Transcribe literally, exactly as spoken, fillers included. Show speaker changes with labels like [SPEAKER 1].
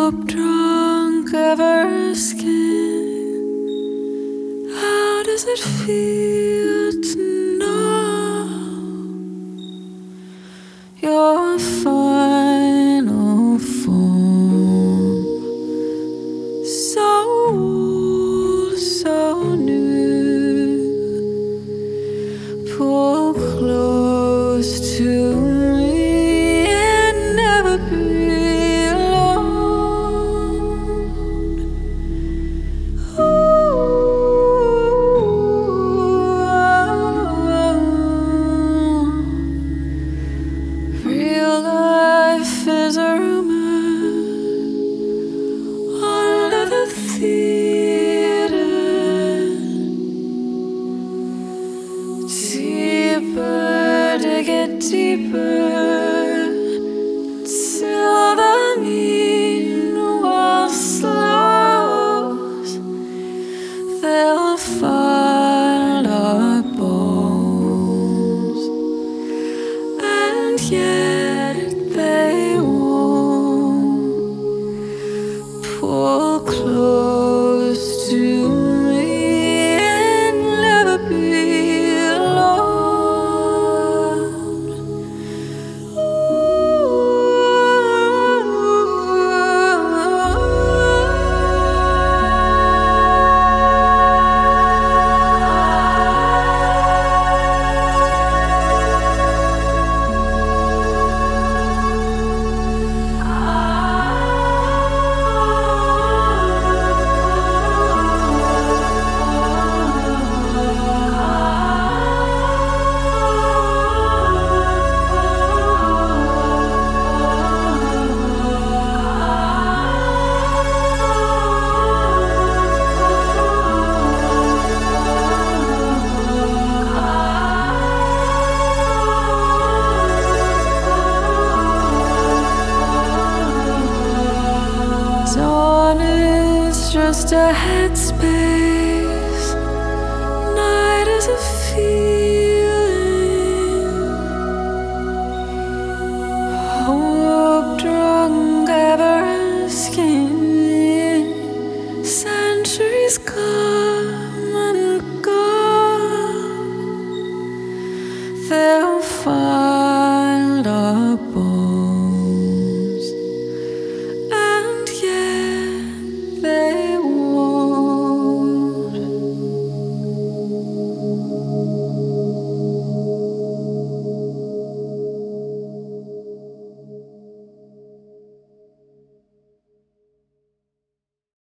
[SPEAKER 1] hope drunk ever skin. How does it feel to know your final form? So old, so new. Pull close to me and never be alone. Ooh, real life is a rumor under the theater. Deeper to get deeper, till the meanwhile slows. They'll find our bones, and yet they won't. Pull close to me and never be alone. Dawn is just a headspace.